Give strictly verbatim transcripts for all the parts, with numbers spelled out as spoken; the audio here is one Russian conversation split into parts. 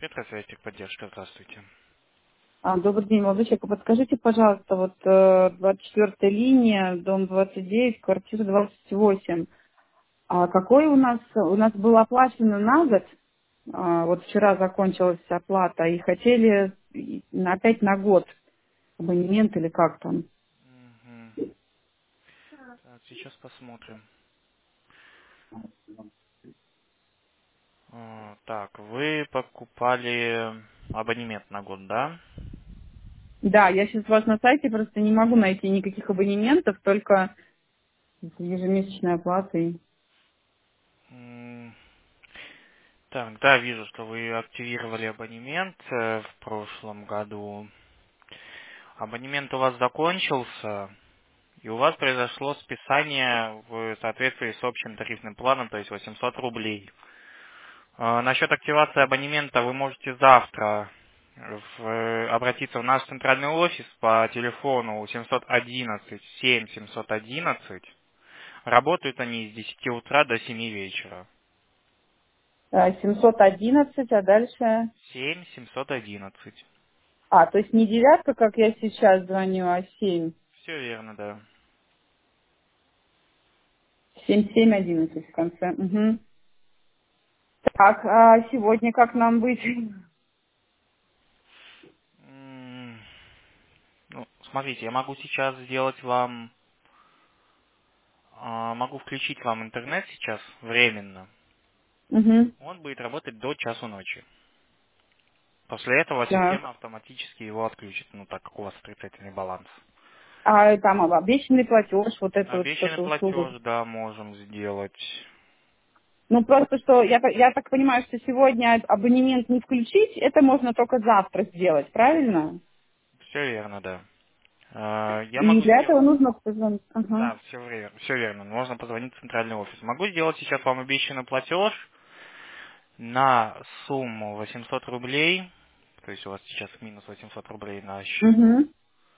Петросвязь, техподдержка, здравствуйте. А, добрый день, молодой человек. Подскажите, пожалуйста, вот э, двадцать четвёртая линия, дом двадцать девять, квартира двадцать восемь. А какой у нас, у нас был оплачен на год, а, вот вчера закончилась оплата, и хотели и на- опять на год абонемент или как там? Мгм. Так, сейчас посмотрим. А, Так, вы покупали абонемент на год, да? Да, я сейчас у вас на сайте просто не могу найти никаких абонементов, только ежемесячная оплата. и- М, Так, да, вижу, что вы активировали абонемент э, в прошлом году. Абонемент у вас закончился, и у вас произошло списание в соответствии с общим тарифным планом, то есть восемьсот рублей. А, Насчет активации абонемента вы можете завтра в- обратиться в наш центральный офис по телефону семьсот одиннадцать семь семьсот одиннадцать. Работают они с десяти утра до семи вечера. А, семьсот одиннадцать, а дальше... семь семьсот одиннадцать. А, то есть не девятка, как я сейчас звоню, а семь. Все верно, да. Семь семь одиннадцать в конце. Мгм. Так, а сегодня как нам быть? М, Ну, смотрите, я могу сейчас сделать вам, а, могу включить вам интернет сейчас временно. Угу. Он будет работать до часу ночи. После этого система Так. автоматически его отключит, ну так как у вас отрицательный баланс. А там обещанный платеж, вот это вот Обещанный что-то услугу. платеж, да, можем сделать. Ну просто что, я, так- я так понимаю, что сегодня абонемент не включить, это можно только завтра сделать, правильно? Все верно, да. Э, Я И могу для этого сделать. нужно позвонить. Ага. Да, все верно, все верно. Можно позвонить в центральный офис. Могу сделать сейчас вам обещанный платеж на сумму восемьсот рублей. То есть у вас сейчас минус восемьсот рублей на счету. Угу.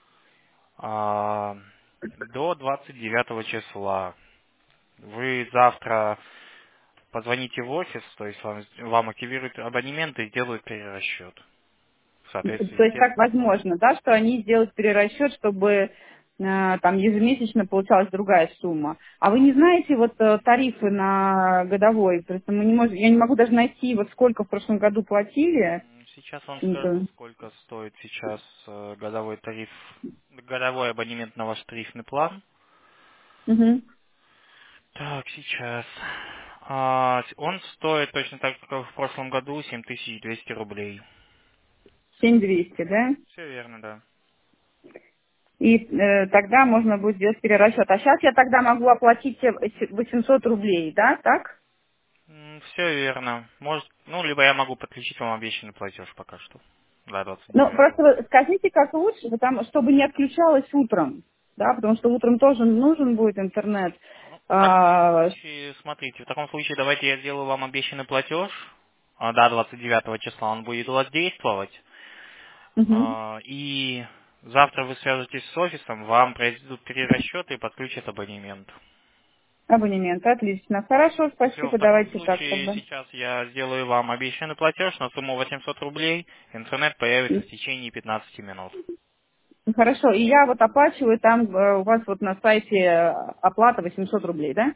а, До двадцать девятого числа. Вы завтра позвоните в офис, то есть вам, вам активируют абонемент и сделают перерасчет в соответствии То с есть тем. как возможно, да, что они сделают перерасчет, чтобы э, там ежемесячно получалась другая сумма. А вы не знаете вот э, тарифы на годовой? Просто мы не можем, я не могу даже найти, вот сколько в прошлом году платили. М, Сейчас вам скажу, Это- сколько стоит сейчас э, годовой тариф, годовой абонемент на ваш тарифный план. Мгм. Так, сейчас. А, с- он стоит точно так же, как в прошлом году, семь тысяч двести рублей. семь двести, да? Все верно, да. И э, тогда можно будет сделать перерасчет. А сейчас я тогда могу оплатить э, восемьсот рублей, да, так? Все верно. Может, ну, либо я могу подключить вам обещанный платеж пока что. До двадцать Ну, просто девятого. вы скажите, как лучше, потому, чтобы не отключалось утром, да, потому что утром тоже нужен будет интернет. Ну, в таком А, случае, смотрите, в таком случае давайте я сделаю вам обещанный платеж. А, До двадцать девятого числа он будет у вас действовать. мгм. А, И завтра вы свяжетесь с офисом, вам произведут перерасчеты и подключат абонемент. Абонемент, отлично. Хорошо, Все, в спасибо, таком давайте так случае тогда. сейчас я сделаю вам обещанный платеж на сумму восемьсот рублей. Интернет появится в течение пятнадцати минут. Ну, хорошо, и я вот оплачиваю там э, у вас вот на сайте э, оплата восемьсот рублей, да?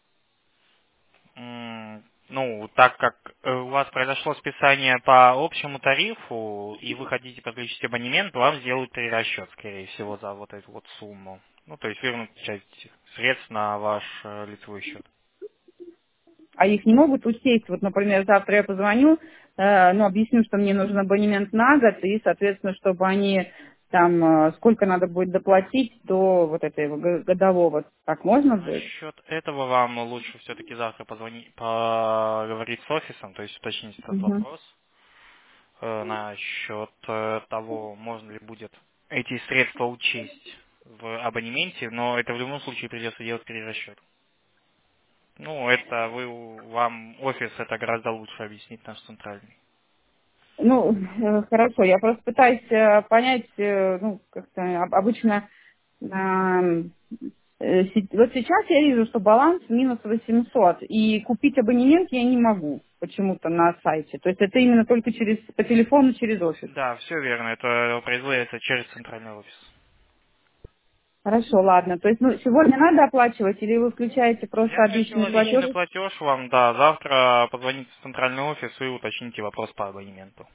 М, Ну, так как э, у вас произошло списание по общему тарифу, и вы хотите подключить абонемент, вам сделают перерасчет, скорее всего, за вот эту вот сумму. Ну, то есть вернут часть средств на ваш э, лицевой счет. А их не могут учесть. Вот, например, завтра я позвоню, э, ну, объясню, что мне нужен абонемент на год, и, соответственно, чтобы они там, э, сколько надо будет доплатить до вот этого г- годового. Так можно будет? Насчет этого вам лучше все-таки завтра позвонить, поговорить с офисом, то есть уточнить этот Мгм. вопрос э, насчет э, того, можно ли будет эти средства учесть в абонементе, но это в любом случае придется делать перерасчет. Ну, это вы, вам офис это гораздо лучше объяснить, наш центральный. Ну, э, хорошо, я просто пытаюсь э, понять, э, ну, как-то об- обычно, эм, э, се- вот сейчас я вижу, что баланс минус восемьсот, и купить абонемент я не могу. почему-то на сайте. То есть это именно только через по телефону через офис. Да, все верно. Это производится через центральный офис. Хорошо, ладно. То есть, ну, сегодня надо оплачивать или вы включаете просто Я включил обычный обещанный платеж? платеж вам, да, завтра позвоните в центральный офис и уточните вопрос по абонементу.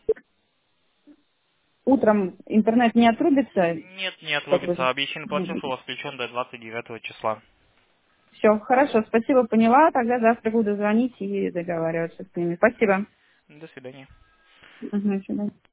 Утром интернет не отрубится? Нет, не Как вы... отрубится. Обещанный платеж у вас включен до двадцать девятого числа. Все, хорошо, спасибо, поняла. Тогда завтра буду звонить и договариваться с ними. Спасибо. До свидания. Угу, до свидания.